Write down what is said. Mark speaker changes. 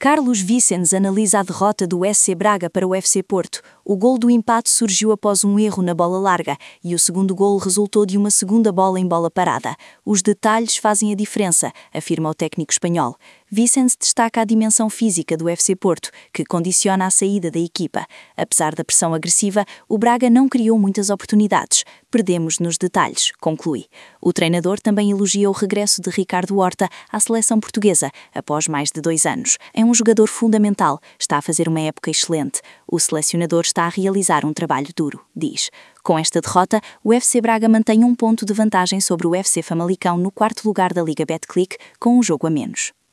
Speaker 1: Carlos Vicens analisa a derrota do SC Braga para o FC Porto. O gol do empate surgiu após um erro na bola larga e o segundo gol resultou de uma segunda bola em bola parada. Os detalhes fazem a diferença, afirma o técnico espanhol. Vicens destaca a dimensão física do FC Porto, que condiciona a saída da equipa. Apesar da pressão agressiva, o Braga não criou muitas oportunidades. Perdemos nos detalhes, conclui. O treinador também elogia o regresso de Ricardo Horta à seleção portuguesa, após mais de 2 anos. É um jogador fundamental, está a fazer uma época excelente. O selecionador está a realizar um trabalho duro, diz. Com esta derrota, o FC Braga mantém 1 ponto de vantagem sobre o FC Famalicão no 4º lugar da Liga Betclic, com um jogo a menos.